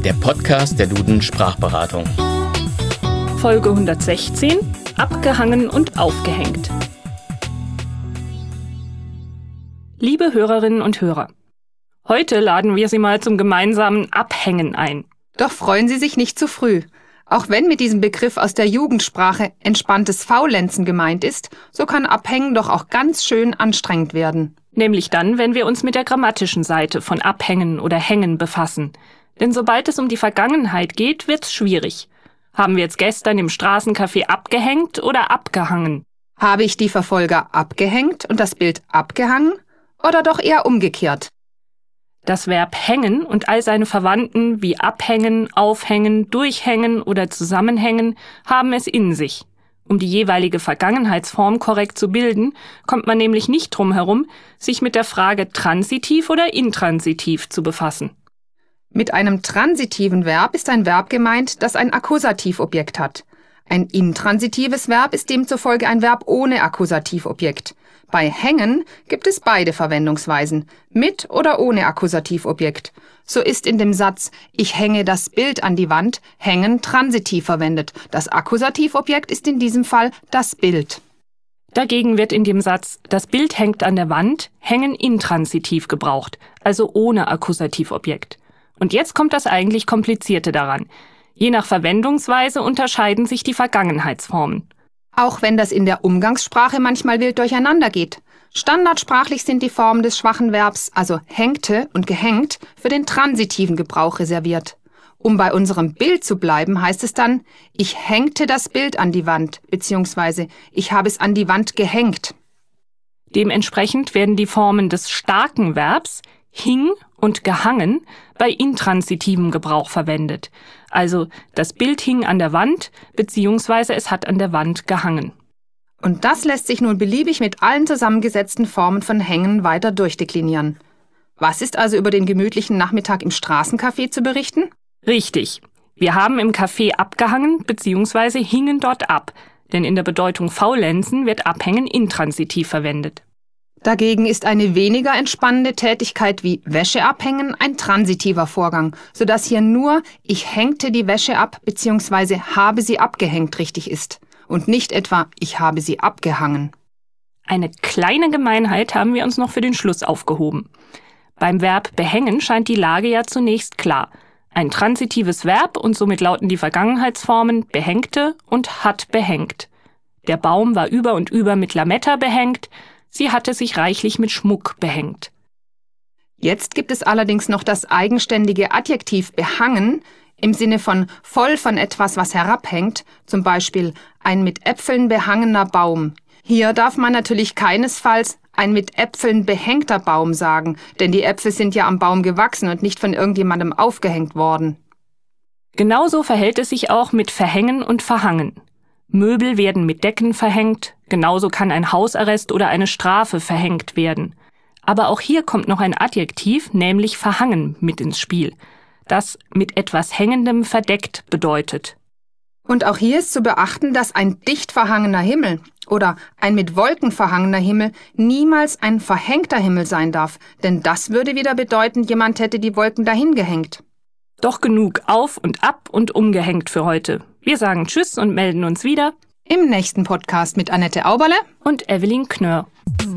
der Podcast der Duden Sprachberatung. Folge 116: Abgehangen und aufgehängt. Liebe Hörerinnen und Hörer, heute laden wir Sie mal zum gemeinsamen Abhängen ein. Doch freuen Sie sich nicht zu früh. Auch wenn mit diesem Begriff aus der Jugendsprache entspanntes Faulenzen gemeint ist, so kann Abhängen doch auch ganz schön anstrengend werden. Nämlich dann, wenn wir uns mit der grammatischen Seite von Abhängen oder Hängen befassen. Denn sobald es um die Vergangenheit geht, wird's schwierig. Haben wir jetzt gestern im Straßencafé abgehängt oder abgehangen? Habe ich die Verfolger abgehängt und das Bild abgehangen? Oder doch eher umgekehrt? Das Verb hängen und all seine Verwandten wie abhängen, aufhängen, durchhängen oder zusammenhängen haben es in sich. Um die jeweilige Vergangenheitsform korrekt zu bilden, kommt man nämlich nicht drum herum, sich mit der Frage transitiv oder intransitiv zu befassen. Mit einem transitiven Verb ist ein Verb gemeint, das ein Akkusativobjekt hat. Ein intransitives Verb ist demzufolge ein Verb ohne Akkusativobjekt. Bei hängen gibt es beide Verwendungsweisen, mit oder ohne Akkusativobjekt. So ist in dem Satz "Ich hänge das Bild an die Wand" hängen transitiv verwendet. Das Akkusativobjekt ist in diesem Fall das Bild. Dagegen wird in dem Satz "Das Bild hängt an der Wand" hängen intransitiv gebraucht, also ohne Akkusativobjekt. Und jetzt kommt das eigentlich Komplizierte daran. Je nach Verwendungsweise unterscheiden sich die Vergangenheitsformen. Auch wenn das in der Umgangssprache manchmal wild durcheinander geht. Standardsprachlich sind die Formen des schwachen Verbs, also hängte und gehängt, für den transitiven Gebrauch reserviert. Um bei unserem Bild zu bleiben, heißt es dann, ich hängte das Bild an die Wand, beziehungsweise ich habe es an die Wand gehängt. Dementsprechend werden die Formen des starken Verbs hing und gehangen bei intransitivem Gebrauch verwendet. Also das Bild hing an der Wand, beziehungsweise es hat an der Wand gehangen. Und das lässt sich nun beliebig mit allen zusammengesetzten Formen von hängen weiter durchdeklinieren. Was ist also über den gemütlichen Nachmittag im Straßencafé zu berichten? Richtig. Wir haben im Café abgehangen, beziehungsweise hingen dort ab. Denn in der Bedeutung faulenzen wird abhängen intransitiv verwendet. Dagegen ist eine weniger entspannende Tätigkeit wie Wäsche abhängen ein transitiver Vorgang, sodass hier nur ich hängte die Wäsche ab bzw. habe sie abgehängt richtig ist und nicht etwa ich habe sie abgehangen. Eine kleine Gemeinheit haben wir uns noch für den Schluss aufgehoben. Beim Verb behängen scheint die Lage ja zunächst klar. Ein transitives Verb und somit lauten die Vergangenheitsformen behängte und hat behängt. Der Baum war über und über mit Lametta behängt. Sie hatte sich reichlich mit Schmuck behängt. Jetzt gibt es allerdings noch das eigenständige Adjektiv behangen im Sinne von voll von etwas, was herabhängt, zum Beispiel ein mit Äpfeln behangener Baum. Hier darf man natürlich keinesfalls ein mit Äpfeln behängter Baum sagen, denn die Äpfel sind ja am Baum gewachsen und nicht von irgendjemandem aufgehängt worden. Genauso verhält es sich auch mit verhängen und verhangen. Möbel werden mit Decken verhängt, genauso kann ein Hausarrest oder eine Strafe verhängt werden. Aber auch hier kommt noch ein Adjektiv, nämlich verhangen, mit ins Spiel, das mit etwas Hängendem verdeckt bedeutet. Und auch hier ist zu beachten, dass ein dicht verhangener Himmel oder ein mit Wolken verhangener Himmel niemals ein verhängter Himmel sein darf, denn das würde wieder bedeuten, jemand hätte die Wolken dahin gehängt. Doch genug auf und ab und umgehängt für heute. Wir sagen Tschüss und melden uns wieder im nächsten Podcast mit Annette Auberle und Evelyn Knörr.